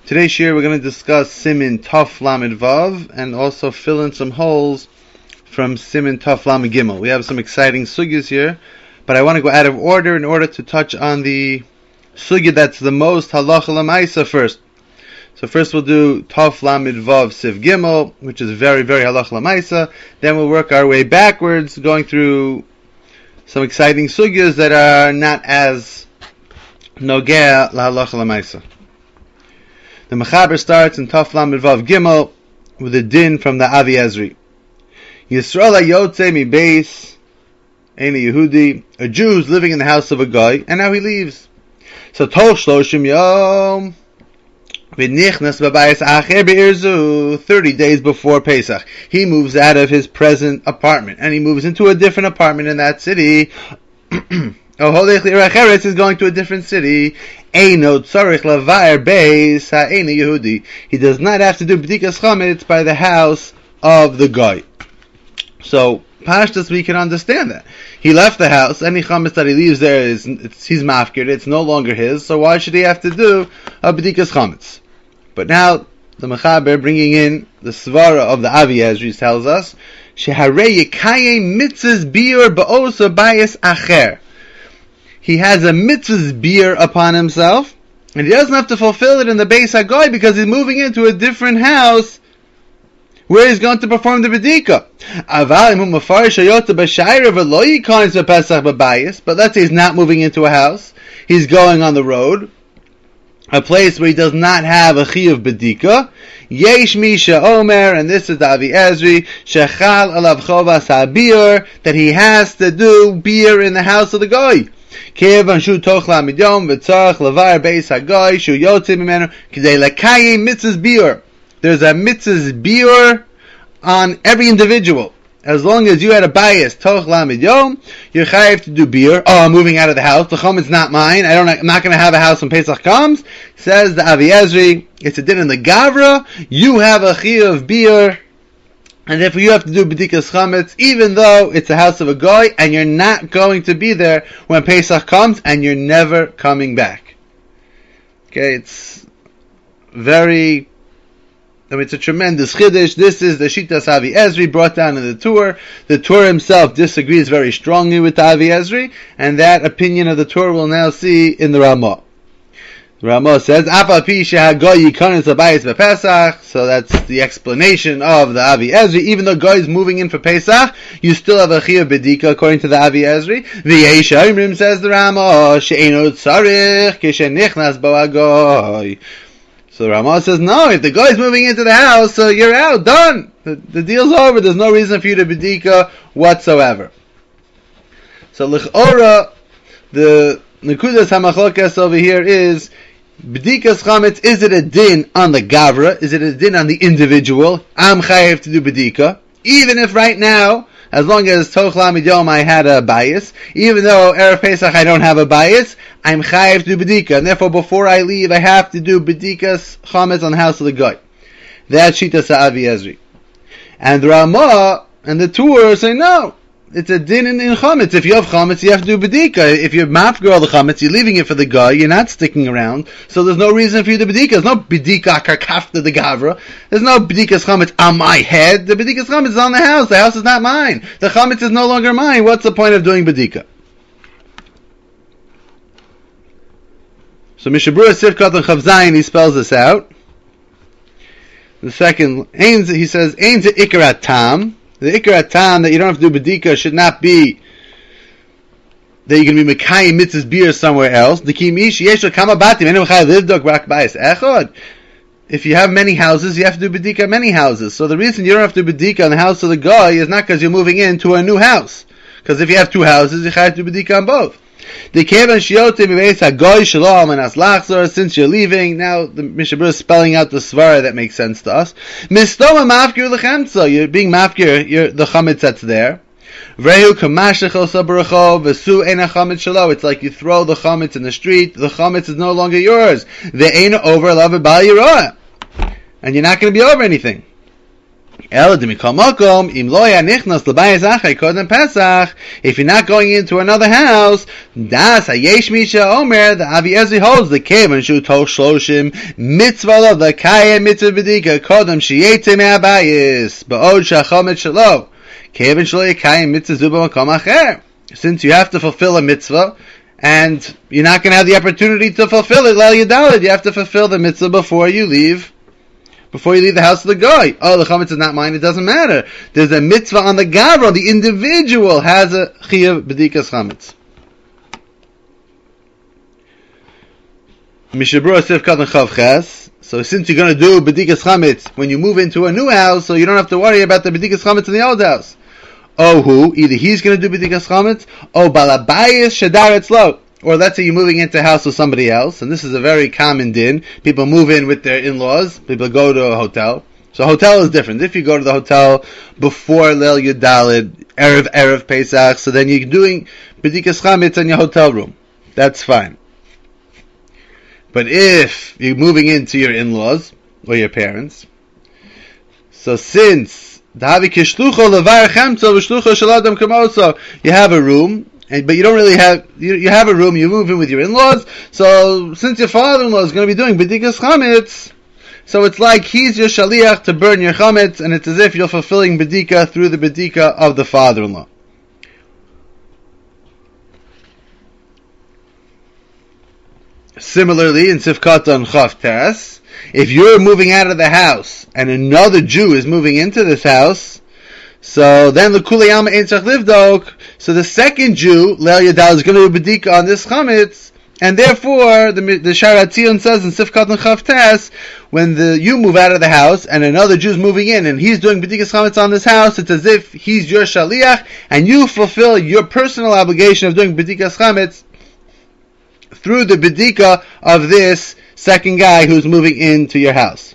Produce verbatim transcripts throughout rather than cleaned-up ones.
Today's year we're going to discuss Simin Tov Lamed Vav and also fill in some holes from Simin Tov Lamed Gimel. We have some exciting sugyas here, but I want to go out of order in order to touch on the sugya that's the most halacha l'maisa first. So first we'll do Tov Lamed Vav Siv Gimel, which is very, very halacha l'maisa. Then we'll work our way backwards, going through some exciting sugyas that are not as nogea la halacha l'maisa. The Mechaber starts in Tov Lamed Vav Gimel with a din from the Avi Ezri. Yisrael Yotze mi beis Ein Yehudi, a Jew who's living in the house of a guy, and now he leaves. So Toch Shloshim Yom V'nichnas b'bayis acher be'irzu, thirty days before Pesach, he moves out of his present apartment and he moves into a different apartment in that city. Oh, Holech is going to a different city. Eino tzarich lavair beis ha'eina Yehudi. He does not have to do b'dikas chametz by the house of the guy. So, Pashtus, we can understand that. He left the house, any chametz that he leaves there is, it's, he's mafkir, it's no longer his, so why should he have to do a b'dikas chametz? But now, the Mechaber bringing in the svara of the Avi Ezri tells us, Sheharei yekayem mitzvahs biur ba'osa bayis acher. He has a mitzvah's beer upon himself, and he doesn't have to fulfill it in the Beis HaGoy because he's moving into a different house where he's going to perform the B'dika. But let's say he's not moving into a house, he's going on the road, a place where he does not have a Chiyuv B'dika. Yesh Misha Omer, and this is the Avi Ezri, Shechal alav chovas ha'bir, that he has to do beer in the house of the Goy. There's a mitzvah's biur on every individual. As long as you had a bias, toch lamid yom, you're chayiv to do beer. Oh, I'm moving out of the house. The chometz not mine. I don't. I'm not going to have a house when Pesach comes. Says the Avi Ezri, it's a din in the Gavra. You have a chiyuv of beer. And therefore you have to do b'dikas chametz, even though it's a house of a goy, and you're not going to be there when Pesach comes, and you're never coming back. Okay, it's very, I mean, it's a tremendous chiddush. This is the Shitas Avi Ezri brought down in the Tur. The Tur himself disagrees very strongly with the Avi Ezri, and that opinion of the Tur we'll now see in the Ramah. Ramah says, so that's the explanation of the Avi Ezri. Even though Goy is moving in for Pesach, you still have a Chiyuv B'dika according to the Avi Ezri. V'yesh Omrim, says the Ramah, she'eino tzarich k'shenichnas bo hagoy. So Ramah says, no, if the Goy is moving into the house, so you're out, done. The, the deal's over, there's no reason for you to B'dika whatsoever. So l'ch'ora, the Nekudas HaMachlokas over here is, B'dikas chametz, is it a din on the gavra? Is it a din on the individual? I'm chayiv to do b'dika. Even if right now, as long as toch lamid yom I had a bias, even though Erev Pesach I don't have a bias, I'm chayiv to do b'dika. And therefore before I leave I have to do b'dikas chametz on the house of the goy. That's Shita Sa'avi Ezri. And the Ramah and the Tur say no. It's a din in, in chametz. If you have chametz, you have to do b'dika. If you're mafker all the chametz, you're leaving it for the guy, you're not sticking around, so there's no reason for you to b'dika. There's no b'dika karkafta the gavra. There's no b'dikas chametz on my head. The b'dikas chametz is on the house. The house is not mine. The chametz is no longer mine. What's the point of doing b'dika? So Mishabura Sivkat and Chavzayin, he spells this out. The second, he says, Ein ze ikarat tam. The ikar tam that you don't have to do b'dika should not be that you're going to be mekayim mitzvahs beer somewhere else. If you have many houses, you have to do b'dika many houses. So the reason you don't have to do b'dika on the house of the guy is not because you're moving into a new house. Because if you have two houses, you have to do b'dika on both. Since you're leaving, now the Mishabur is spelling out the svara that makes sense to us. You're being mafkir, you're the chametz that's there. It's like you throw the chametz in the street, the chametz is no longer yours. And you're not going to be over anything. If you're not going into another house, Das Hayesh Misha Omer, the Avi Ezri holds the Kevan Shu Toch Shloshim Mitzvah of the Kaya Mitzvah B'dika Kodam Shiyete Me'abayis Ba'od Shachomet Shalom Kevan Shlo Yekayim Mitzvah Zuba Makom Acher. Since you have to fulfill a mitzvah, and you're not going to have the opportunity to fulfill it, Leil Yadalid, you have to fulfill the mitzvah before you leave. Before you leave the house of the guy. Oh, the chametz is not mine, it doesn't matter. There's a mitzvah on the gavra, the individual has a chiyuv b'dikas chametz. Mishabura sif katan chav ches. So since you're going to do b'dikas chametz when you move into a new house, so you don't have to worry about the b'dikas chametz in the old house. Oh, who? Either he's going to do b'dikas chametz, or balabayis shadar etzlo. Or let's say you're moving into a house with somebody else, and this is a very common din. People move in with their in-laws. People go to a hotel. So a hotel is different. If you go to the hotel before Leil Yudalid, Erev, Erev Pesach, so then you're doing B'dikas Chametz in your hotel room. That's fine. But if you're moving into your in-laws, or your parents, so since you have a room, but you don't really have, you, you have a room, you move in with your in-laws, so since your father-in-law is going to be doing B'dikas Chametz, so it's like he's your shaliach to burn your chametz, and it's as if you're fulfilling B'dika through the B'dika of the father-in-law. Similarly, in Sifkat on Chav Teres, if you're moving out of the house, and another Jew is moving into this house, so then the Kuliyama Ein Tzach Livdok, so the second Jew, Leil Yadal, is going to do B'dika on this chametz, and therefore, the, the Sharat Tzion says in Sifkat and Chav Tes, when the, you move out of the house, and another Jew is moving in, and he's doing B'dikas Chametz on this house, it's as if he's your Shaliach, and you fulfill your personal obligation of doing B'dikas Chametz through the B'dika of this second guy who's moving into your house.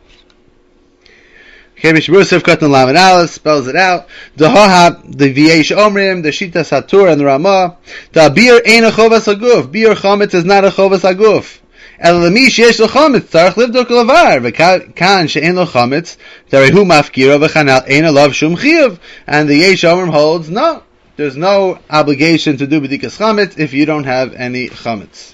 Okay, Mishmur Sifkat and Lamed Aleph spells it out. The Hohab, the V'yesh Omrim, the Shita Satur and the Ramah. The Bir ain't a Chovas Aguf. Bir Chametz is not a Chovas Aguf. El Lamish yesh lo Chametz, tzarech livdok levar. V'kan she'ein lo Chametz, tarehu mafkira v'chanal ein alav shum chiyuv. And the Yesh Omrim holds, no, there's no obligation to do B'dikas Chametz if you don't have any Chametz.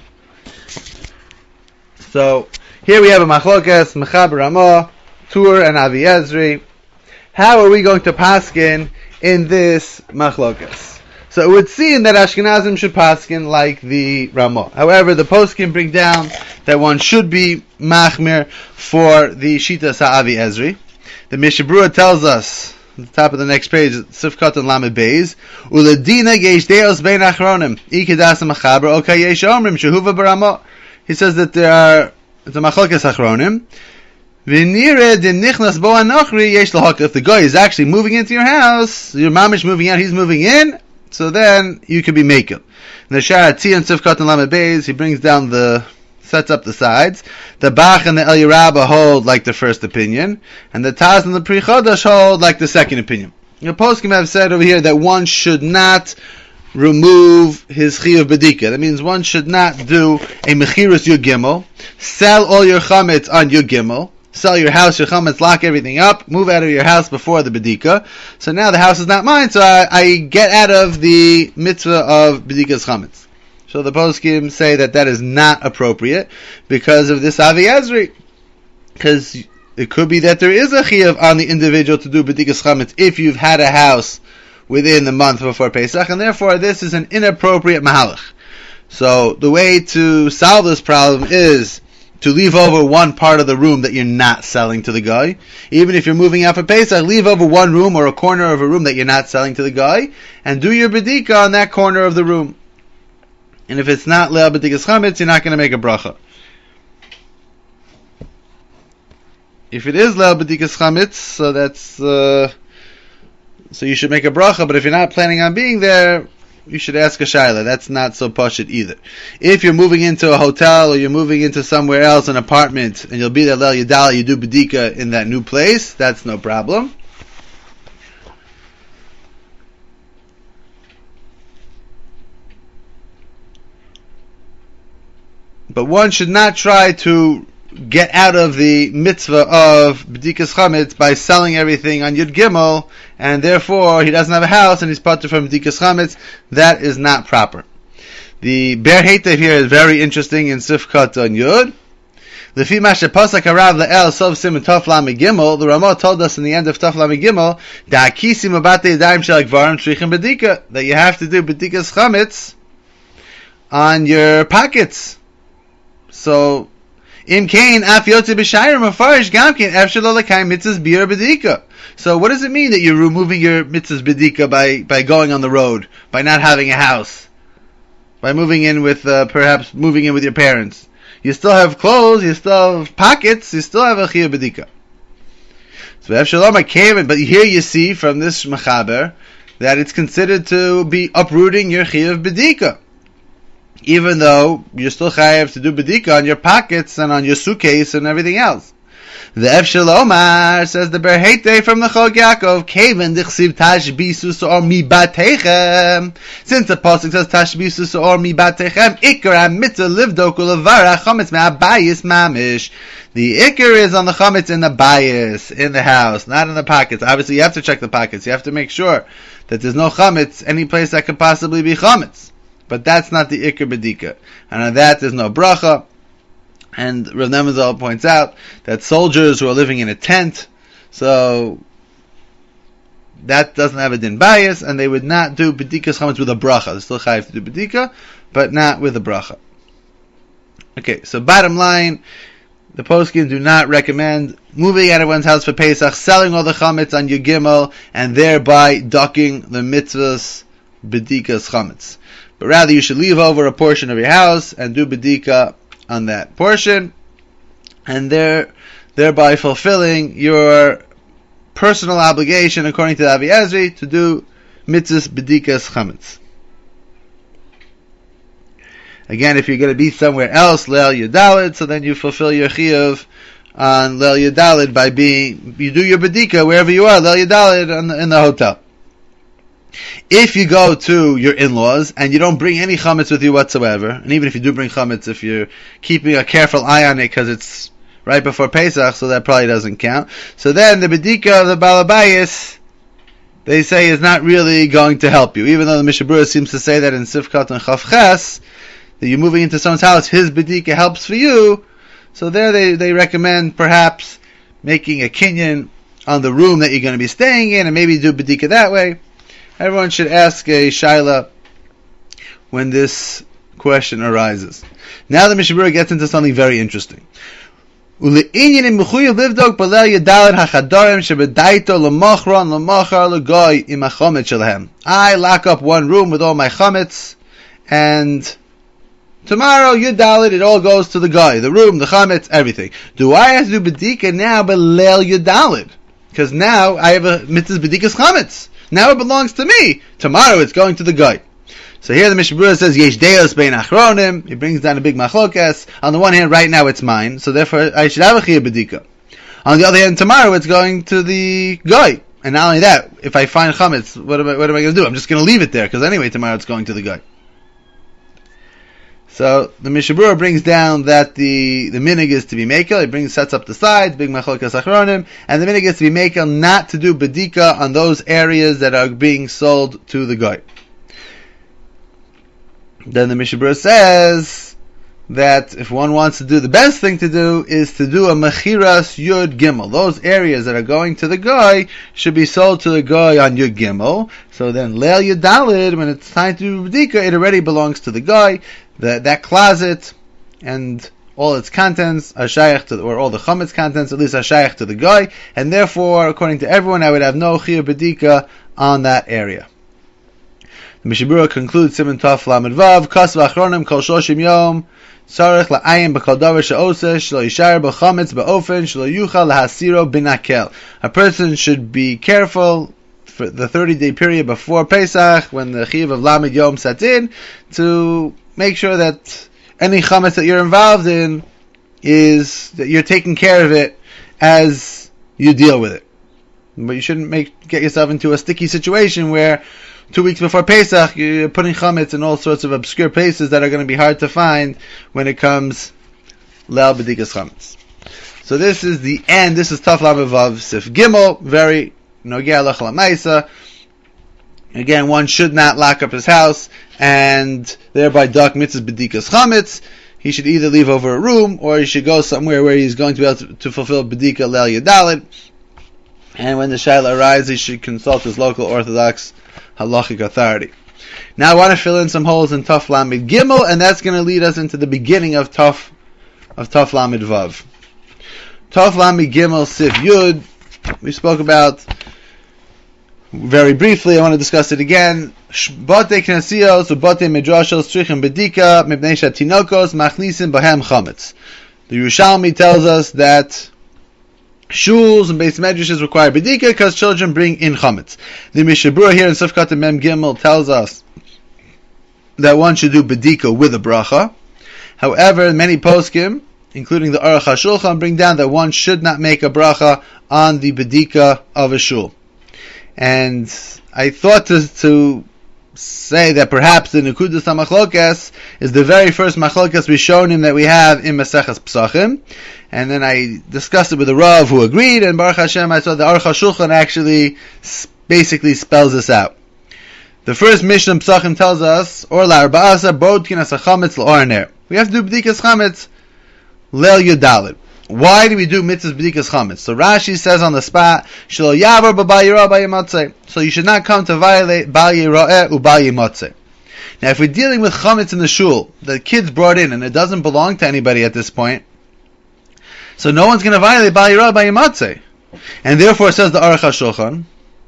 So, here we have a Machlokas, Mechaber Ramah, Tur and Avi Ezri. How are we going to paskin in this machlokas? So it would seem that Ashkenazim should paskin like the Ramah. However, the poskim bring down that one should be machmir for the Shita Sa'avi Ezri. The Mishabura tells us, at the top of the next page, Sifkat and Lamed Beis, Uladina yesh deos bein achronim, ikedas machaber, okay yesh omrim, shehuva baramah. He says that there are, it's a machlokas achronim, if the guy is actually moving into your house, your mamish moving out, he's moving in, so then you can be makel. The Sharat Tzion Sifkat and Lamed Beis, he brings down the, sets up the sides. The Bach and the El Yerabah hold like the first opinion, and the Taz and the Pri Chodesh hold like the second opinion. The poskim have said over here that one should not remove his chiyuv b'dika. That means one should not do a mechirus yud gimel, sell all your chametz on yud gimel, sell your house, your chametz, lock everything up, move out of your house before the b'dika. So now the house is not mine, so I, I get out of the mitzvah of b'dika's chametz. So the poskim say that that is not appropriate because of this Avi Ezri. Because it could be that there is a chiyuv on the individual to do b'dika's chametz if you've had a house within the month before Pesach, and therefore this is an inappropriate mahalach. So the way to solve this problem is to leave over one part of the room that you're not selling to the guy. Even if you're moving out for Pesach, leave over one room or a corner of a room that you're not selling to the guy, and do your bedika on that corner of the room. And if it's not leil b'dikas chametz, you're not going to make a bracha. If it is leil b'dikas chametz, so that's uh, so you should make a bracha. But if you're not planning on being there, you should ask a shayla. That's not so pashut either. If you're moving into a hotel or you're moving into somewhere else, an apartment, and you'll be there leil yadal, you do bedika in that new place, that's no problem. But one should not try to get out of the mitzvah of B'dikas Chametz by selling everything on Yud Gimel, and therefore he doesn't have a house and he's parted from B'dikas Chametz. That is not proper. The Ber Heitev here is very interesting in Sifkat on Yud. Lefi Mashe Pasak Harav Le'el Sov Sim Tov Lamed Gimel, the Ramah told us in the end of Tov Lamed Gimel, Da'akisi Mabate Yadayim Shel Gvarim Shrichim B'dika, that you have to do B'dikas Chametz on your pockets. So, Im Kain Af Yotze B'Shayir Mafarish Gamkin Efshel Olakai Mitzvahs Bir B'dika. So what does it mean that you're removing your Mitzvahs B'dika by, by going on the road, by not having a house, by moving in with, uh, perhaps moving in with your parents? You still have clothes, you still have pockets, you still have a Chiyuv B'dika. So Efshel came, but here you see from this Mechaber that it's considered to be uprooting your Chiyuv B'dika, even though you're still chayav to do bedika on your pockets and on your suitcase and everything else. The Efshel Omar says the Ber Heitev from the Chog Yaakov, Kaven dichsiv tashbisus or mi batechem. Since the pasuk says tashbisus or mi batechem, ikar mitzvah livdok ulavara chametz me'abayis mamish. The ikar is on the chametz in the bayis, in the house, not in the pockets. Obviously, you have to check the pockets. You have to make sure that there's no chametz any place that could possibly be chametz. But that's not the Iker B'dika. And on that there's no bracha. And Rav Nemazal points out that soldiers who are living in a tent, so that doesn't have a din bias, and they would not do B'dikas Chametz with a bracha. They still chayav to do B'dika, but not with a bracha. Okay, so bottom line, the poskim do not recommend moving out of one's house for Pesach, selling all the Chametz on Yud Gimel, and thereby ducking the mitzvahs B'dikas Chametz. But rather you should leave over a portion of your house and do bedika on that portion, and there, thereby fulfilling your personal obligation according to the Avi Ezri to do mitzvahs bedikas chametz. Again, if you're going to be somewhere else, Leil Yudalid, so then you fulfill your chiyuv on Leil Yudalid by being, you do your bedika wherever you are, Leil Yudalid in the, in the hotel. If you go to your in-laws and you don't bring any chametz with you whatsoever, and even if you do bring chametz, if you're keeping a careful eye on it because it's right before Pesach, so that probably doesn't count. So then the bedika of the balabayis, they say, is not really going to help you, even though the Mishnah Berurah seems to say that in Sifkat and Chav Ches, that you're moving into someone's house, his bedika helps for you. So there they, they recommend perhaps making a kinyan on the room that you're going to be staying in, and maybe do bedika that way. Everyone should ask a shaila when this question arises. Now the Mishnah Berurah gets into something very interesting. I lock up one room with all my chametz, and tomorrow, Yud Dalet, it all goes to the guy. The room, the chametz, everything. Do I have to do bedika now, but leil Yud Dalet? Because now I have a mitzvah bedikas chametz. Now it belongs to me. Tomorrow it's going to the guy. So here the Mishnah Berurah says, Yesh deos bein achronim. He brings down a big machlokas. On the one hand, right now it's mine, so therefore I should have a chiyuv bedika. On the other hand, tomorrow it's going to the guy. And not only that, if I find chametz, what am I, what am I going to do? I'm just going to leave it there, because anyway tomorrow it's going to the guy. So the Mishnah Berurah brings down that the the minig is to be mekel. He brings sets up the sides, big machlokas achronim, and the minig is to be mekel, not to do bedika on those areas that are being sold to the guy. Then the Mishnah Berurah says that if one wants to do, the best thing to do is to do a mechiras Yud Gimel. Those areas that are going to the guy should be sold to the guy on Yud Gimel. So then Leil Yud Daled, when it's time to do bedika, it already belongs to the guy. That that closet and all its contents are shaykh to, or all the chametz contents at least are shaykh to the guy, and therefore, according to everyone, I would have no chiyuv bedika on that area. The Mishnah Berurah concludes Siman Tov Lamed Vav, Kas v'achronim kol shoshim yom tzarich la'ayin b'kol davar she'oseh shelo yishar b'chametz ba'ofen shelo yuchal lahasiro b'nakel. A person should be careful for the thirty-day period before Pesach, when the chiyuv of Lamed Yom sets in, to make sure that any chametz that you're involved in is that you're taking care of it as you deal with it. But you shouldn't make get yourself into a sticky situation where two weeks before Pesach you're putting chametz in all sorts of obscure places that are going to be hard to find when it comes le'al b'dikas chametz. So this is the end. This is Taf Lamed Vav Sif Gimel. Very Nogea Lach Lamaisa. Again, one should not lock up his house and thereby duck mitzvahs bedikas chametz. He should either leave over a room or he should go somewhere where he's going to be able to, to fulfill bedika leil yadalit. And when the shaila arises, he should consult his local Orthodox halachic authority. Now I want to fill in some holes in Taf Lamed Gimel, and that's going to lead us into the beginning of Taf of Taf Lamed Vav. Taf Lamed Gimel Sif Yud. We spoke about very briefly. I want to discuss it again. Bate knasios ubate midrashos tzrichim bedika mipnei shatinokos machnisim bahem chametz. The Yerushalmi tells us that shuls and base medrashes require bedika because children bring in chametz. The Mishnah Berurah here in Sifkat Mem Gimel tells us that one should do bedika with a bracha. However, many poskim, including the Aruch HaShulchan, bring down that one should not make a bracha on the bedika of a shul. And I thought to, to say that perhaps the Nekudas HaMachlokas is the very first Machlokas we shown him that we have in Maseches Pesachim. And then I discussed it with the Rav who agreed, and Baruch Hashem I saw the Aruch HaShulchan actually basically spells this out. The first Mishnah Pesachim tells us, Or la'arba'asa bodkin as chametz l'orner. We have to do b'dikas chametz leil yudalit. Why do we do mitzvahs b'dikas chametz? So Rashi says on the spot, Shelo yavar b'bal yirah b'yimatzeh. So you should not come to violate bal yirah u'bal yimatzeh. Now if we're dealing with chametz in the shul, the kids brought in, and it doesn't belong to anybody at this point, so no one's going to violate bal yirah b'al yimatzeh. And therefore, says the Aruch HaShulchan,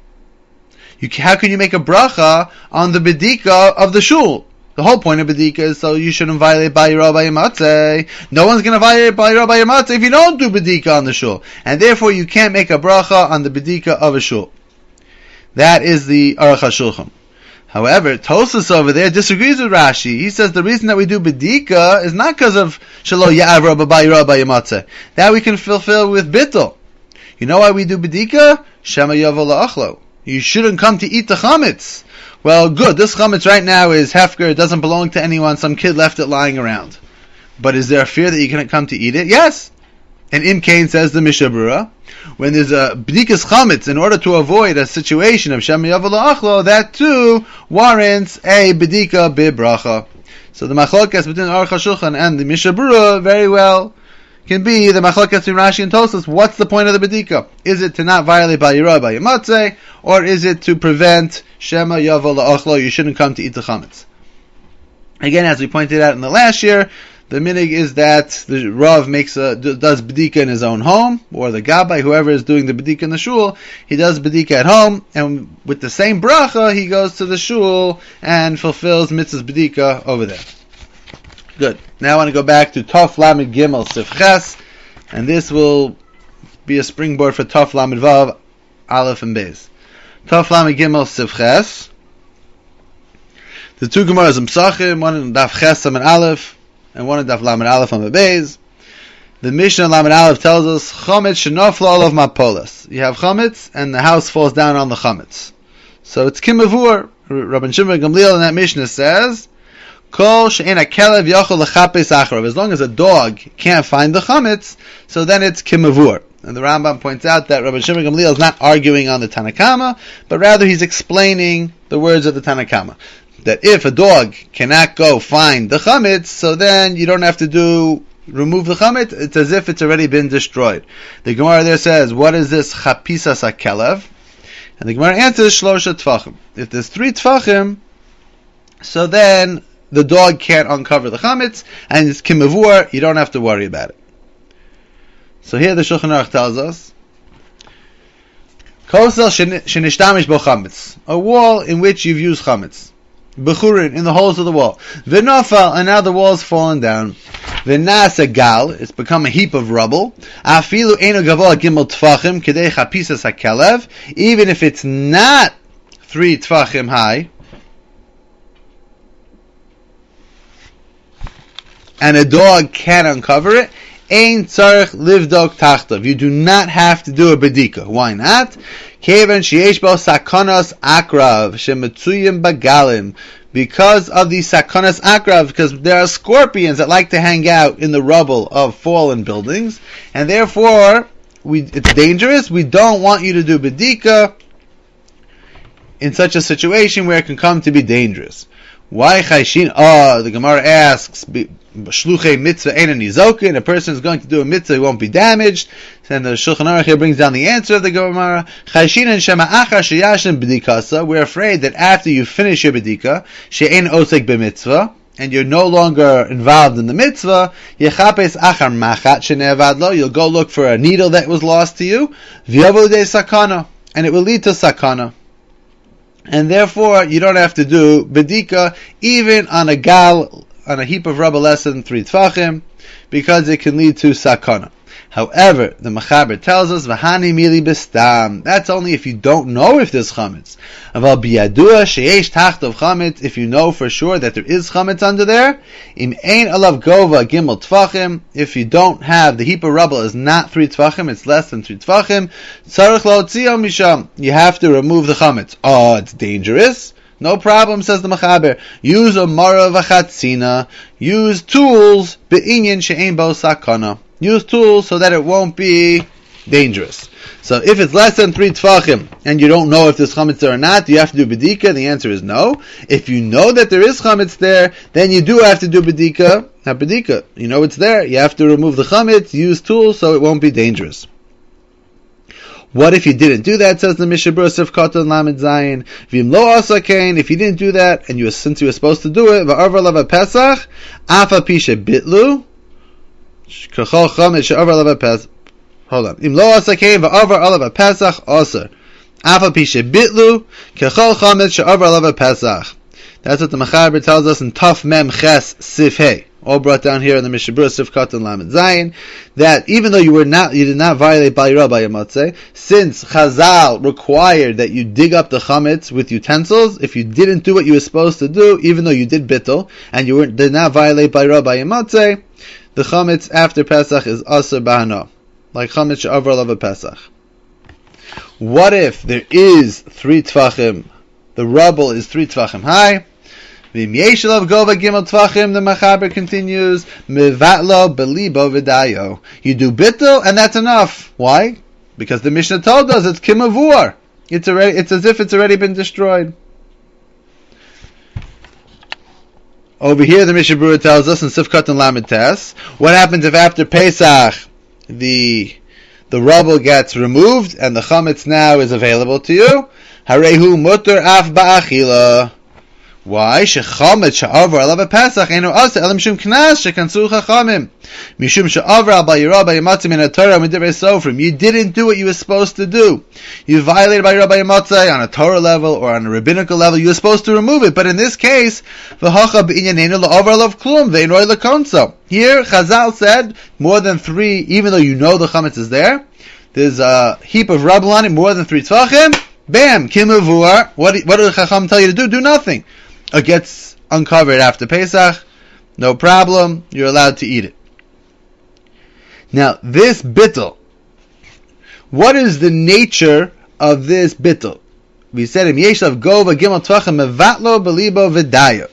you, how can you make a bracha on the bedika of the shul? The whole point of bedika is so you shouldn't violate bal yirah b'al yimatzeh. No one's going to violate bal yirah b'al yimatzeh if you don't do bedika on the shul. And therefore you can't make a bracha on the bedika of a shul. That is the Aruch HaShulchan. However, Tosfos over there disagrees with Rashi. He says the reason that we do bedika is not because of shelo ya'avra b'bal yirah b'al yimatzeh. That we can fulfill with bittul. You know why we do bedika? Shema yavo la'achlo. You shouldn't come to eat the chametz. Well, good. This chametz right now is hefker. It doesn't belong to anyone. Some kid left it lying around. But is there a fear that you can't come to eat it? Yes. And Im Kain says the Mishnah Berurah, when there's a b'dikas chametz, in order to avoid a situation of Shem Yavo La'achlo, that too warrants a b'dika bibracha. So the machlokas between Aruch HaShulchan and the Mishnah Berurah very well can be the machlokas between Rashi and Tosfos. What's the point of the b'dika? Is it to not violate bal yirah b'al yimatzeh, or is it to prevent Shema Yavo La'achlo, you shouldn't come to eat the chametz? Again, as we pointed out in the last year, the minig is that the Rav makes a, does bedika in his own home, or the Gabbai, whoever is doing the bedika in the shul, he does bedika at home, and with the same bracha, he goes to the shul and fulfills mitzvah's bedika over there. Good. Now I want to go back to Taf Lamed Gimel Sif Ches, and this will be a springboard for Taf Lamed Vav Aleph and Beis. Taf Lamed Gimel Sif Ches. The two Gemaras in Pesachim, one in Daf Ches and Aleph, and one in Daf Lamed Aleph on the Beis. The Mishnah Lamed Aleph tells us chametz shenofla olav mapolas. You have chametz, and the house falls down on the chametz. So it's kimavur. Rabban Shimon Gamliel in that Mishnah says, Kol she'ena kelev yochel lechapes acharav. As long as a dog can't find the chametz, so then it's kimavur. And the Rambam points out that Rabban Shimon Gamliel is not arguing on the Tanakama, but rather he's explaining the words of the Tanakama. That if a dog cannot go find the chametz, so then you don't have to do remove the chametz. It's as if it's already been destroyed. The Gemara there says, what is this chapisas hakelev? And the Gemara answers, shlosha tfachim. If there's three tfachim, so then the dog can't uncover the chametz, and it's kimavur, you don't have to worry about it. So here the Shulchan Aruch tells us, kosel shenishtamish bo chametz, a wall in which you've used chametz. Bechurin, in the holes of the wall. V'nofal, and now the wall's fallen down. V'nasa gal, it's become a heap of rubble. Afilu eino gavoa gimel tfachim, kedei chapisas hakelev, even if it's not three tfachim high, and a dog can't uncover it, ein tzarech livdok tachtav. You do not have to do a bedika. Why not? Kevan sheyesh bo sakonos akrav shemetzuyim bagalim because of the sakonas akrav, because there are scorpions that like to hang out in the rubble of fallen buildings, and therefore we, it's dangerous. We don't want you to do bedika in such a situation where it can come to be dangerous. Why chayshin? Oh, the Gemara asks, shluchei mitzvah ein nizokin. A person is going to do a mitzvah, he won't be damaged. And the Shulchan Aruch here brings down the answer of the Gemara. Chayshin and shema achar sheyashin bedikasa. We're afraid that after you finish your bedika, she'ein osek b'mitzvah, and you're no longer involved in the mitzvah, yechapes achar machat shene'avad lo. You'll go look for a needle that was lost to you. V'yavo de sakana, and it will lead to sakana. And therefore, you don't have to do bedika even on a gal, on a heap of rubble less than three tfachim, because it can lead to sakana. However, the Mechaber tells us, "V'hani mili b'stam." That's only if you don't know if there's chametz. Aval biyadua sheyesh tachtov chametz. If you know for sure that there is chametz under there, im ein alav gova gimel tfachim. If you don't have, the heap of rubble is not three tfachim, it's less than three tfachim. Tzarich laotzio misham. You have to remove the chametz. Oh, it's dangerous. No problem, says the Mechaber. Use a mara v'chatzina. Use tools be'inyan she'ein bo sakana. Use tools so that it won't be dangerous. So if it's less than three tfachim and you don't know if there's chametz there or not, do you have to do bedika? The answer is no. If you know that there is chametz there, then you do have to do bedika. Not bedika. You know it's there. You have to remove the chametz, use tools so it won't be dangerous. What if you didn't do that, says the Mishabur Sif Katan Lamed Zayin. Vim lo asakain, if you didn't do that, and you since you were supposed to do it, va'arvar lava pesach, afa pisha bitlu, kachol chametz she'arvar lava pesach. Hold on. Im lo asakain va'arvar lava pesach aser. Afa pisha bitlu, kachol chametz she'arvar lava pesach. That's what the Mechaber tells us in Taf Mem Ches Sif Hey. All brought down here in the Mishabur Sif Katan Lamed Zayin, that even though you were not, you did not violate Bayra Bayamatze, since Chazal required that you dig up the chametz with utensils, if you didn't do what you were supposed to do, even though you did bittul, and you were, did not violate Bayra Bayamatze, the chametz after Pesach is Aser Bahana, like chametz she'avar lava Pesach. What if there is three tfachim, the rubble is three tfachim high, the Mechaber continues, Mevatlo belibo v'dayo. You do bittul, and that's enough. Why? Because the Mishnah told us it's kimavur. It's already, it's as if it's already been destroyed. Over here, the Mishnah Berurah tells us in Sifkat and Lamed Tes, what happens if after Pesach the the rubble gets removed and the chametz now is available to you? Harehu mutter af ba'achila. Why? Shechametz she'avar alav Pesach eno asa elam shum knas shekansu chachamim mishum she'avar al bayira bayimatzim in a Torah midivrei sofrim. You didn't do what you were supposed to do. You violated bayira bayimatzai on a Torah level or on a rabbinical level. You were supposed to remove it, but in this case, v'hacha b'inyanenu la'avar alav klum ve'inroi lakonso. Here, Chazal said more than three, even though you know the chametz is there. There's a heap of rubble on it, more than three tzvachim. Bam, kimavur. What what did the Chacham tell you to do? Do nothing. It gets uncovered after Pesach, no problem, you're allowed to eat it. Now, this bittul, what is the nature of this bittul? We said, Im yeshav gova gimel tvachim mevatlo belibo v'dayo.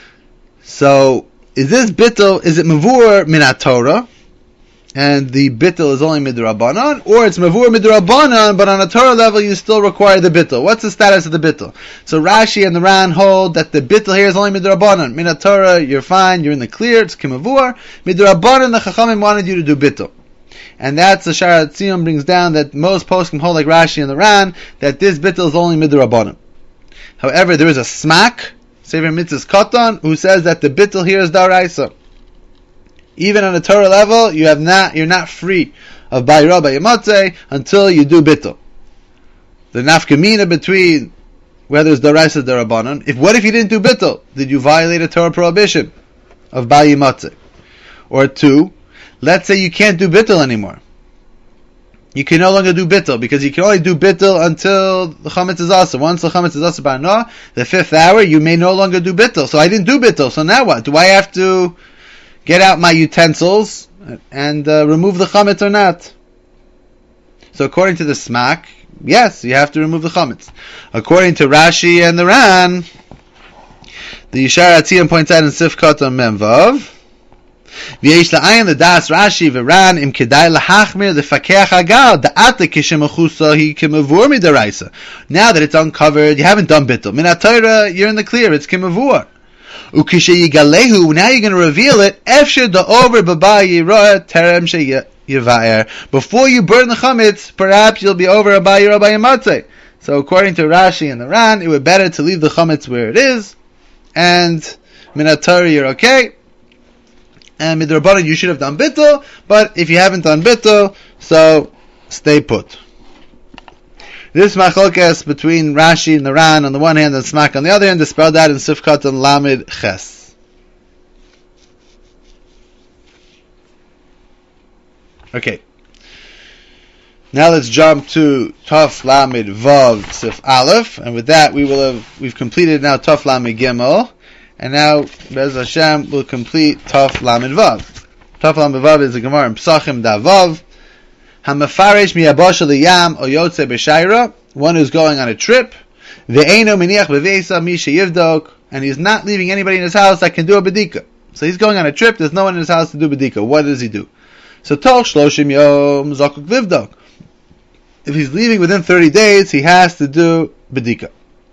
So, is this bittul, is it mavur min Torah, and the bittul is only midrabanan, or it's mavur midrabanan, but on a Torah level you still require the bittul? What's the status of the bittul? So Rashi and the Ran hold that the bittul here is only midrabanan. Min Torah, you're fine, you're in the clear, it's kimavur. Midrabanan, the Chachamim wanted you to do bittul. And that's the Sharat Tzion brings down that most poskim hold like Rashi and the Ran, that this bittul is only midrabanan. However, there is a smak, Sefer Mitzvahs Katan, who says that the bittul here is daraisa. Even on a Torah level, you have not, you're not free of Bayra Bayimatzeh until you do bittul. The nafkamina between whether it's Daraisa or Darabanan. If what if you didn't do bittul? Did you violate a Torah prohibition of Bayimatzeh? Or two, let's say you can't do bittul anymore. You can no longer do bittul because you can only do bittul until the chametz is asa. Once the chametz is asa ba'ana, the fifth hour, you may no longer do bittul. So I didn't do bittul. So now what? Do I have to get out my utensils and uh, remove the chametz or not? So according to the smak, yes, you have to remove the chametz. According to Rashi and the Ran, The Yishar Atiyam points out in Sifkat on Memvav. V'yesh la'ayin l'das Rashi v'ran im kedai l'hachmir l'fakeach agal da'ata kishemechusa hi kemavur midaraisa. Now that it's uncovered, you haven't done bittul. Min ha'Torah, you're in the clear. It's kemavur. Ukishe yigalehu. Now you're going to reveal it. Efshir da'over b'ba yirah terem sheyivayer. Before you burn the chametz, perhaps you'll be over b'ba yirah b'yamatzeh. So according to Rashi and the Ran, it would be better to leave the chametz where it is, and min ha'Torah you're okay. And midrabanan you should have done bittul, but if you haven't done bittul, so stay put. This machlokes between Rashi and the Ran on the one hand and Smak on the other hand is spelled out in Sifkat and Lamed Ches. Okay. Now let's jump to Taf Lamed Vav Sif Aleph, and with that we will have we've completed now Taf Lamed Gimel. And now, Bez Hashem will complete Taf Lamed Vav. Taf Lamed Vav is a Gemara in Psachim Da Vav. Hamafaresh miyabosh liyam o yotze b'shayra. One who's going on a trip. Ve'eno miniach b'veisa mi sheyivdok. And he's not leaving anybody in his house that can do a bedika. So he's going on a trip. There's no one in his house to do bedika. What does he do? So toch shloshim yom zakuk livdok. If he's leaving within thirty days, he has to do bedika.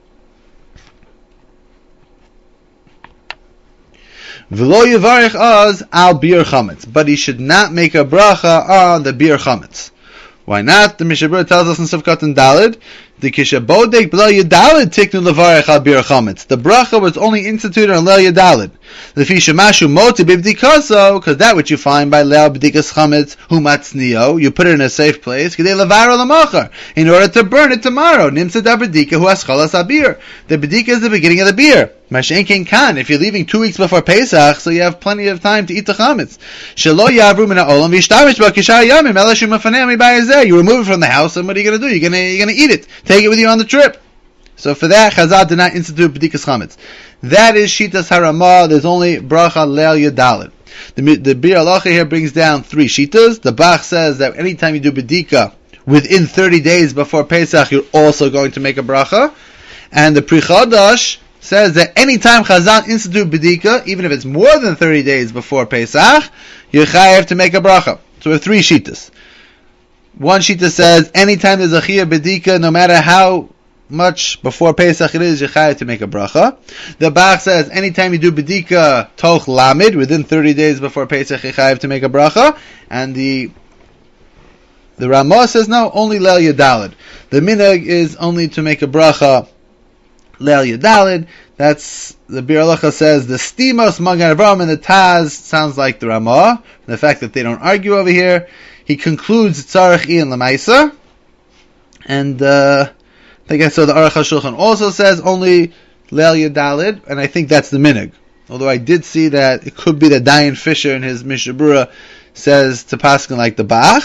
V'lo yivarech az al bir chametz, but he should not make a bracha on the bir chametz. Why not? The Mishnah Berurah tells us in Sivkat and Daled, the kishabodek b'lo yadaled tiknu levarech al bir chametz. The bracha was only instituted on leil yadaled. Lefi shemashu moti b'bdikaso, because that which you find by leil b'dikas chametz humatznio, you put it in a safe place, k'dei levaro l'machar, in order to burn it tomorrow. Nimsa da b'dika hu aschalas abir. The b'dika is the beginning of the beer. Mashenkin kan, if you're leaving two weeks before Pesach, so you have plenty of time to eat the chametz. Shelo yavru min ha'olam v'yishtamish ba kishar yamim ela shu mefaneh mibayazeh. You remove it from the house, and what are you going to do? You're going to you're going to eat it. Take it with you on the trip. So for that, Chazal did not institute b'dikas chametz. That is shitas haramah. There's only bracha leil yadalit. The the Bir Halacha here brings down three shitas. The Bach says that anytime you do bedika within thirty days before Pesach, you're also going to make a bracha. And the Pri Chadash says that anytime Chazal institute bedika, even if it's more than thirty days before Pesach, you're chayav to make a bracha. So we have three shitas. One shita says anytime there's a chiyah bedika, no matter how much before Pesach it is, you're chayav to make a bracha. The Bach says anytime you do bedika toch lamid, within thirty days before Pesach, you're chayav to make a bracha. And the the Ramah says no, only leil yadalid. The minhag is only to make a bracha leil yadalid. That's the Bir Halacha says the stimos magen Avraham and the Taz sounds like the Ramah. The fact that they don't argue over here. He concludes tzarech ian lemaisa, and uh, I think I saw the Aruch HaShulchan also says only leil yadalid, and I think that's the minhag. Although I did see that it could be that Dayan Fisher in his Mishnah Berurah says to paskin like the Bach,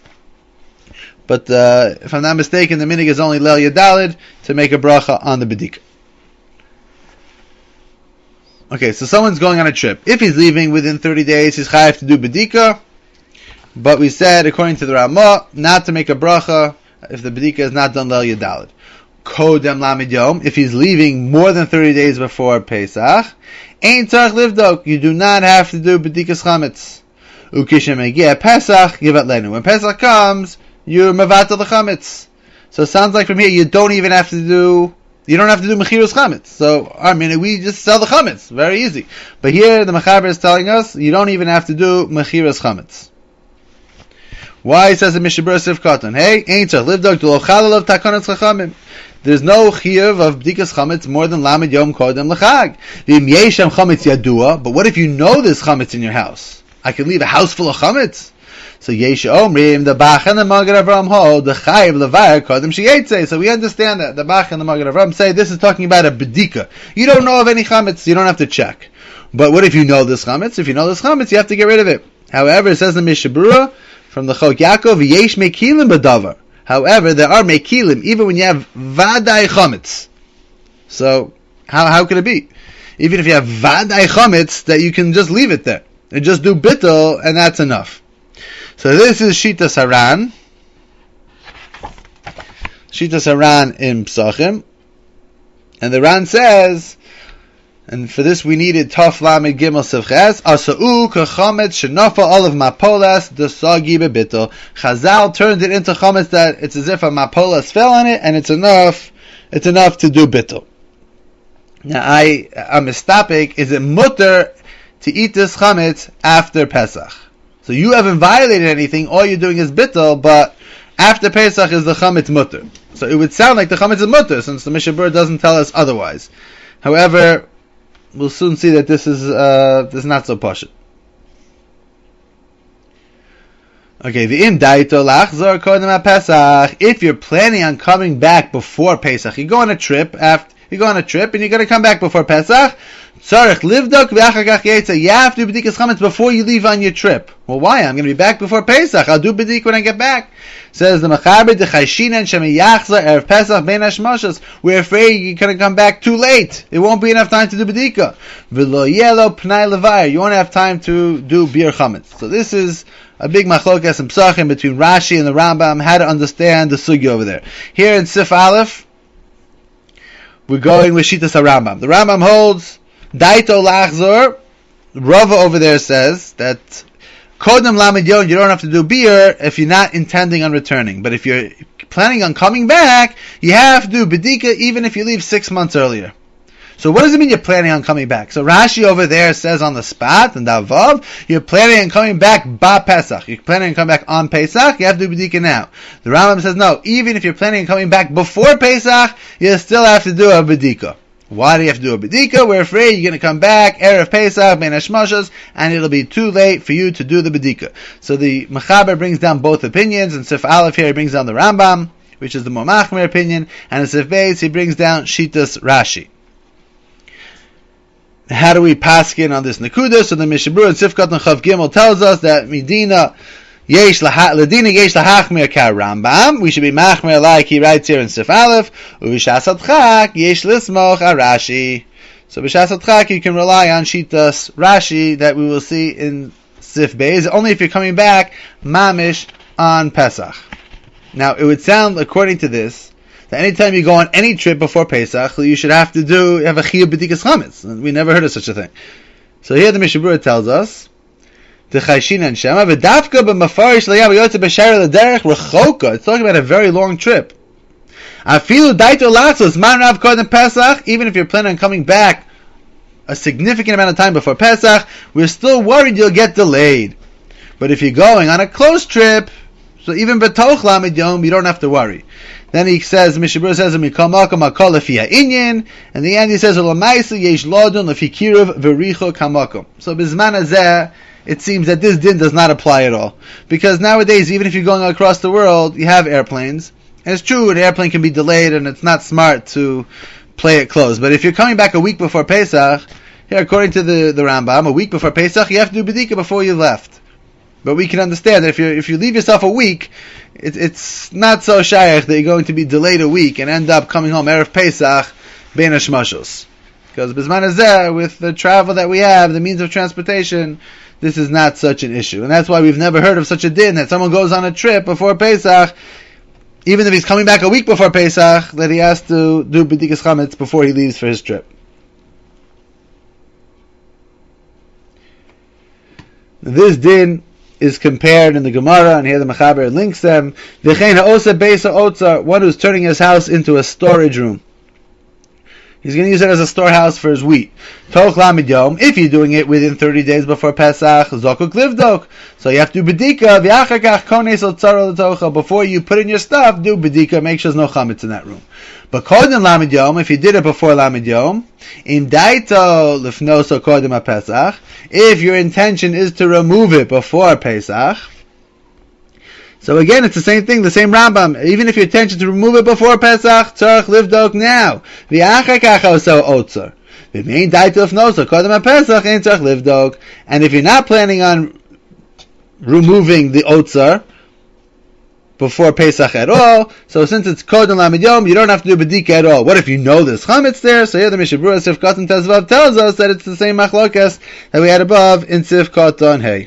but uh, if I'm not mistaken, the minhag is only leil yadalid to make a bracha on the bedika. Okay, so someone's going on a trip. If he's leaving within thirty days, he's chayav to do bedika. But we said, according to the Ramah, not to make a bracha if the bedika is not done leil yadalid. Kodem lamid yom, if he's leaving more than thirty days before Pesach, ein tzarich livdok, you do not have to do bedikas chametz. Ukishem egia Pesach, yivat lenu. When Pesach comes, you're mevatel the chametz. So it sounds like from here, you don't even have to do, you don't have to do mechiras chametz. So, I mean, we just sell the chametz. Very easy. But here, the Mechaber is telling us, you don't even have to do mechiras chametz. Why says the Mishnah Berurah Sivkatan? Hey, ain't tzarich livdok to lo chalal of takanat chachamim. There's no chiyuv of bdikas chametz more than lamed yom kodem l'chag. V'im yeshem chametz yadua, but what if you know there's chametz in your house? I can leave a house full of chametz. So yesh omrim, the Bach and the Magen Avraham hold the chayiv levar kodem sheyetze. So we understand that the Bach and the Magen Avraham say this is talking about a bedika. You don't know of any chametz, you don't have to check. But what if you know this chametz? If you know this chametz, you have to get rid of it. However, it says in Mishnah Berurah from the Chok Yaakov, yesh mekilim b'davar. However, there are mekilim even when you have vaday chametz. So how how could it be? Even if you have vaday chametz, that you can just leave it there and just do bittul, and that's enough. So this is Shitas Haran. Shitas Haran in Psachim, and the Ran says, And for this we needed Taf Lamed Gimel Sivches. Asa'u kachametz shenafa olav mapolas desagi bebittel. Chazal turned it into chametz that it's as if a mapolas fell on it, and it's enough. It's enough to do bittel. Now I, I'm mistapik. Is it mutter to eat this chametz after Pesach? So you haven't violated anything. All you're doing is bittel, but after Pesach is the chametz mutter. So it would sound like the chametz is mutter, since the Mishnah Berurah doesn't tell us otherwise. However, we'll soon see that this is uh, this is not so pashut. Okay, the im daito lachzor kodem Pesach. If you're planning on coming back before Pesach, you go on a trip after you go on a trip and you're going to come back before Pesach. Tzarich livdok v'achar kach yetza. You have to do b'dikas chametz before you leave on your trip. Well, why? I'm going to be back before Pesach. I'll do b'dik when I get back. Says the Mechaber the Chayshinan Shemiyachza Erev Pesach Ben Hashmashos. We're afraid you're going to come back too late. It won't be enough time to do b'dika. V'lo yelo pnai levayir. You won't have time to do bir chametz. So this is a big machlokas and psachim between Rashi and the Rambam. How to understand the sugi over there. Here in Sif Aleph, we're going with Shitas HaRambam. The Rambam holds Daito Lachzor. Rava over there says that Kodem Lamed Yon, you don't have to do beer if you're not intending on returning. But if you're planning on coming back, you have to do Bedika even if you leave six months earlier. So what does it mean you're planning on coming back? So Rashi over there says on the spot, and Davav, you're planning on coming back ba Pesach. You're planning on coming back on Pesach, you have to do Bedika now. The Rambam says no, even if you're planning on coming back before Pesach, you still have to do a Bedika. Why do you have to do a Bedika? We're afraid you're going to come back, Erev Pesach, Ben Hashmashos, and it'll be too late for you to do the Bedika. So the Mechaber brings down both opinions, and Sif Aleph here he brings down the Rambam, which is the more Machmer opinion, and in Sif Beis he brings down Shitas Rashi. How do we paskin on this Nakuda? So the Mishnah Berurah and Sifkat and Chav Gimel tells us that Medina Yesh Ladina Yesh Lahachmir Ka Rambam. We should be Machmir like he writes here in Sif Aleph. Uvishas Adchak Yesh Lismoch Arashi. So Bishas Adchak you can rely on Shitas Rashi that we will see in Sif Beis. Only if you're coming back Mamish on Pesach. Now it would sound according to this that anytime you go on any trip before Pesach, you should have to do have a chiyuv b'dikas chametz. We never heard of such a thing. So here the Mishnah Berurah tells us the Chayshinan Shema v'dafka b'mafarish layav yotze b'shayra l'derech rechoka. It's talking about a very long trip. Afilu daito latzos man rav kodem Pesach. Even if you're planning on coming back a significant amount of time before Pesach, we're still worried you'll get delayed. But if you're going on a close trip, so even b'toch lamed yom, you don't have to worry. Then he says, Mishnah Berurah says, "Mikol makom hakol lefi ha'inyan," and the end he says, "Ulamaisa yesh lodun lefi kiruv v'richo kamakom." So bizman hazeh, it seems that this din does not apply at all, because nowadays, even if you're going across the world, you have airplanes, and it's true, an airplane can be delayed, and it's not smart to play it close. But if you're coming back a week before Pesach, here according to the the Rambam, a week before Pesach, you have to do bedika before you left. But we can understand that if you if you leave yourself a week, it, it's not so shayach that you're going to be delayed a week and end up coming home Erev Pesach bein hashmashos. Because bizman hazeh, with the travel that we have, the means of transportation, this is not such an issue, and that's why we've never heard of such a din that someone goes on a trip before Pesach, even if he's coming back a week before Pesach, that he has to do b'dikas chametz before he leaves for his trip. This din is compared in the Gemara, and here the Mechaber links them. V'chein ha'osa beisa otzar, one who's turning his house into a storage room. He's going to use it as a storehouse for his wheat. Toch lamid yom, if you're doing it within thirty days before Pesach, zokuk livdok. So you have to do bedika, v'achar kach kones otzar l'tocha. Before you put in your stuff, do bedika, make sure there's no chametz in that room. But kodem lamid yom, if you did it before lamid yom, in daito lifnoso kodem ha-pesach, if your intention is to remove it before Pesach, so again, it's the same thing, the same Rambam. Even if your intention to remove it before Pesach, tzarich livdok now. V'achar kach oso otzar. V'mein daito lifnoso kodem ha-pesach, ein tzarich livdok. And if you're not planning on removing the otzar before Pesach at all, so since it's kodem lamid yom, you don't have to do bedika at all. What if you know there's chametz there? So here the Mishnah Berurah Sif Katan Tezvav tells us that it's the same machlokas that we had above in Sif Katan Hey.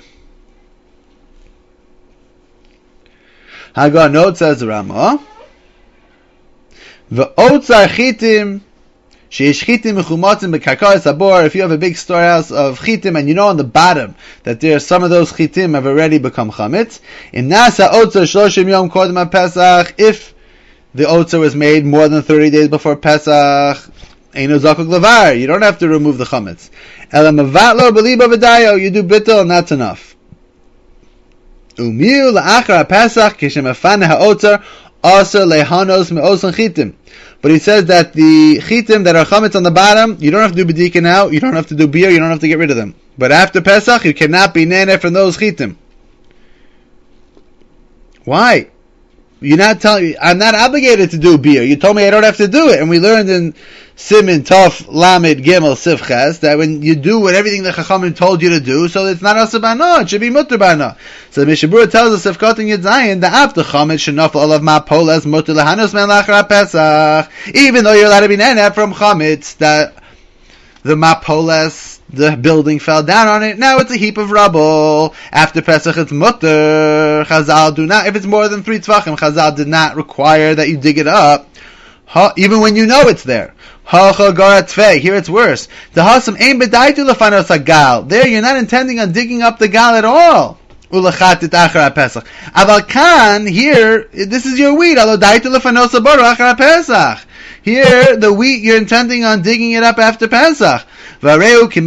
Hagar note says the Rama, v'otzar chitim If you have a big storehouse of chitim and you know on the bottom that there are some of those chitim have already become chametz, if the otzer was made more than thirty days before Pesach, you don't have to remove the chametz. You do bittul and that's enough. But he says that the chitim that are chametz on the bottom, you don't have to do bedika now, you don't have to do beer, you don't have to get rid of them. But after Pesach, you cannot be nene from those chitim. Why? You're not telling. I'm not obligated to do beer. You told me I don't have to do it, and we learned in Simin Tov Lamed Gimel Sivches that when you do what everything the Chachamim told you to do, so it's not asabano, it should be mutter bana. So the Mishnah Berurah tells us if Kotin Yedzayin the after Chametz shenafal olav mapolas mutter lehanus men lachar Pesach, even though you're allowed to be nene from Chametz that the mapolas, the building fell down on it. Now it's a heap of rubble. After Pesach, it's mutter. Chazal do not. If it's more than three tvachim, Chazal did not require that you dig it up, ha, even when you know it's there. Here it's worse. The hasam ain bedaitu lefanos hagal. There you're not intending on digging up the gal at all. Ulachatit achar Pesach. Aval kan here, this is your wheat. Alo daitu lefanos habar achar Pesach. Here, the wheat, you're intending on digging it up after Pesach. Your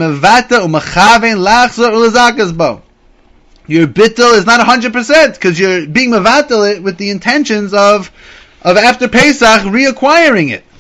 bittul is not one hundred percent because you're being mevatel it with the intentions of of after Pesach reacquiring it.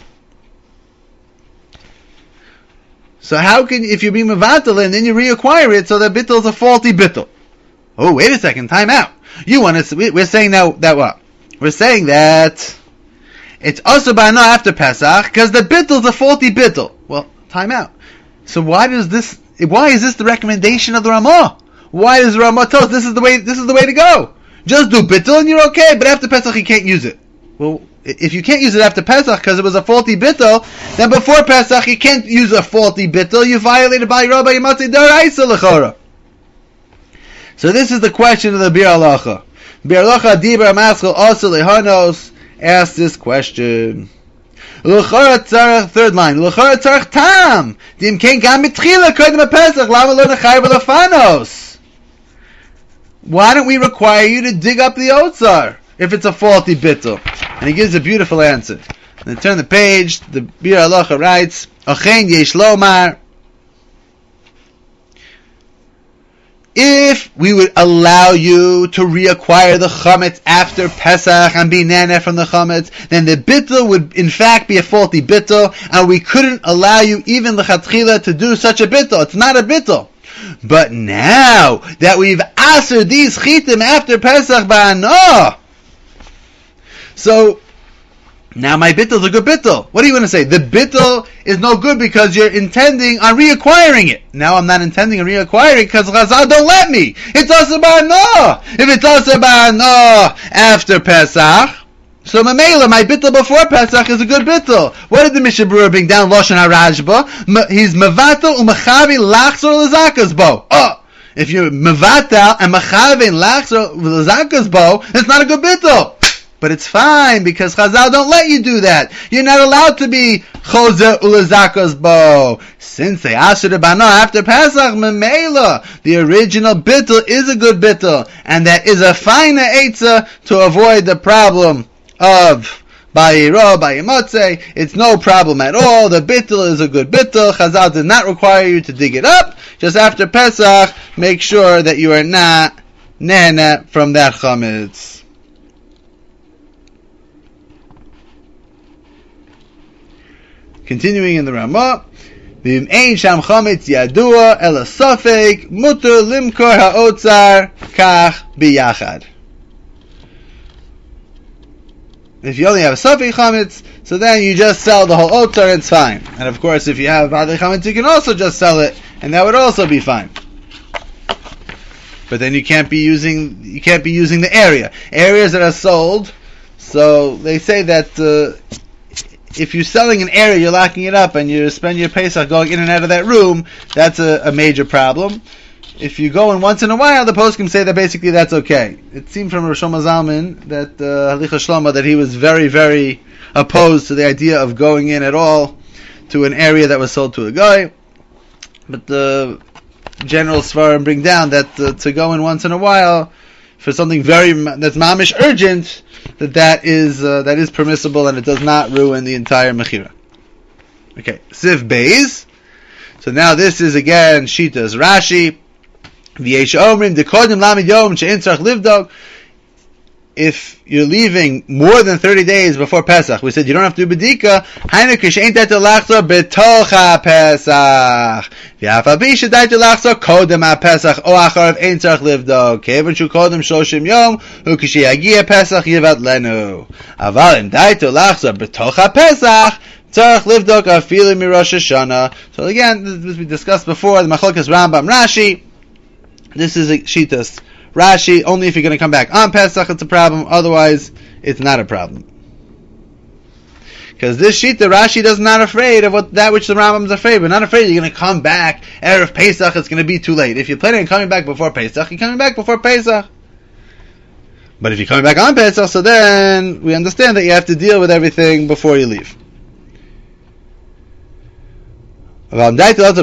So how can, if you're being mevatel it and then you reacquire it, so the bittul is a faulty bittul? Oh, wait a second, time out. You want to, we're saying now that what? We're saying that it's also by now after Pesach because the bittul is a faulty bittul. Well, time out. So why does this? Why is this the recommendation of the Ramah? Why does the Ramah tell us this is the way? This is the way to go. Just do bittul and you're okay. But after Pesach you can't use it. Well, if you can't use it after Pesach because it was a faulty bittul, then before Pesach you can't use a faulty bittul. You violated by Rabbi Yimatzi Daraisa Lechora. So this is the question of the Bir Halacha. Bir Halacha Dibra Maskal also Lehanos asked this question. L'chara tzarech, third line. L'chara tzarech tam. Dim ken gam mitchila kodim Pesach. Lama lo nechayv lefanos. Why don't we require you to dig up the otzar if it's a faulty bittul? And he gives a beautiful answer. And then turn the page. The Bir Halacha writes, Achen yesh lomar. If we would allow you to reacquire the chametz after Pesach and be nana from the chametz, then the bittul would in fact be a faulty bittul, and we couldn't allow you even l'chatchila to do such a bittul. It's not a bittul. But now that we've aser these chitim after Pesach ba'anah, so now my bittul is a good bittul. What are you going to say? The bittul is no good because you're intending on reacquiring it. Now I'm not intending on reacquiring it because Chazal don't let me. It's also ba'anah. If it's also ba'anah after Pesach, so Mamela, my bittul before Pesach is a good bittul. What did the Mishnah Berurah bring down? Lashon HaRashba. He's mevatel u'mechavi lachzor l'zakas bo. Oh, if you're mevatel and mechavi lachzor l'zakas bo, it's not a good bittul. But it's fine because Chazal don't let you do that. You're not allowed to be chozer ulazakos bo. Since they asked you to bana after Pesach, memela, the original bittul is a good bittul, and that is a fine eitzah to avoid the problem of bayiro, bayimotze. It's no problem at all. The bittul is a good bittul. Chazal did not require you to dig it up. Just after Pesach, make sure that you are not nana from that chametz. Continuing in the Ramah, V'im ein sham chametz yadua ela safek muter limkor ha'otzar kach biyachad. If you only have a safek chametz, so then you just sell the whole otzar and it's fine. And of course, if you have other chametz, you can also just sell it, and that would also be fine. But then you can't be using you can't be using the area areas that are sold. So they say that. Uh, If you're selling an area, you're locking it up, and you spend your Pesach going in and out of that room, that's a, a major problem. If you go in once in a while, the poskim say that basically that's okay. It seemed from Rosh Zalman that uh, Halicha Shlomo that he was very, very opposed to the idea of going in at all to an area that was sold to a guy. But the general svarim bring down that uh, to go in once in a while for something very that's mamish urgent, that that is uh, that is permissible and it does not ruin the entire mechira. Okay, Sif Beis. So now this is again Shitas Rashi. V'yesh omrim dekodim lamid yom she'en tzarich livdog. If you're leaving more than thirty days before Pesach, we said you don't have to do bedika. Hainu she'en daita lachzor betocha Pesach. V'afa bi she'daita lachzor kodem ha-Pesach o acharav ein tzarich livdog. Kevan shu kodem shoshim yom hu ksheyagia Pesach yivat lenu. Aval im daita lachzor betocha Pesach. Tzarich livdog afilu mi Rosh Hashanah. So again, this we discussed before, the Machlokes Rambam Rashi. This is a Shitas Rashi. Only if you're going to come back on Pesach, it's a problem. Otherwise, it's not a problem. Because this Shita Rashi does not afraid of what that which the Rambam is afraid. But not afraid you're going to come back erev Pesach. It's going to be too late. If you're planning on coming back before Pesach, you're coming back before Pesach. But if you're coming back on Pesach, so then we understand that you have to deal with everything before you leave. And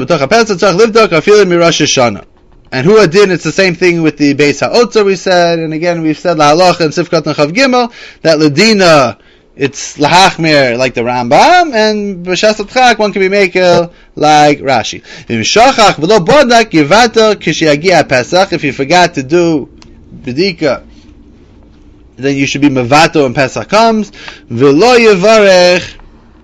who adin, it's the same thing with the Beis HaOtzer we said, and again we've said La'aloch and Sifkat and Chav Gimel, that Ladina, it's Lahachmir like the Rambam, and B'Shas Atchak one can be Mekel like Rashi. If you forgot to do B'dika, then you should be Mevato when Pesach comes. V'lo Yevarech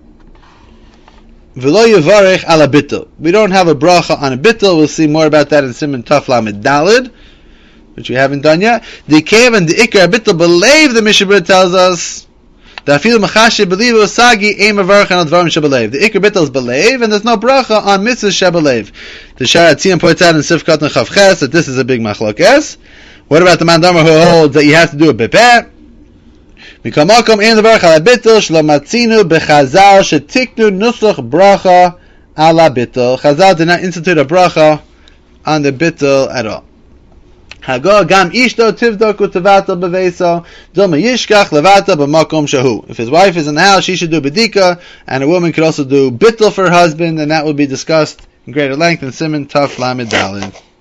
V'lo Yevarech ala bittul. We don't have a bracha on a bittul. We'll see more about that in Siman Taf Lamed Dalid, which we haven't done yet. The Kev and the Ikar bittul believe the Mishabur tells us that Afilu Machashi believe Osagi aim Avarach on Advarim Shebelev. The Ikar bittul is believe, and there's no bracha on Mitzvah Shebelev. The Sharat Tziyam points out in Sifkat and Chav Ches that this is a big machlokes. What about the Mandamar who holds that you have to do a bepeh? Mikamakom in the bracha ala bittul shlomatzinu bechazal shetiknu nusach bracha ala bittul. Chazal did not institute a bracha on the bittul at all. Hago gam ishto tivdok utavatal beveso doma yishkach levatal b'makom shahu. If his wife is in the house, she should do bedika, and a woman could also do bittul for her husband, and that will be discussed in greater length in Siman Taf Lamed Daled.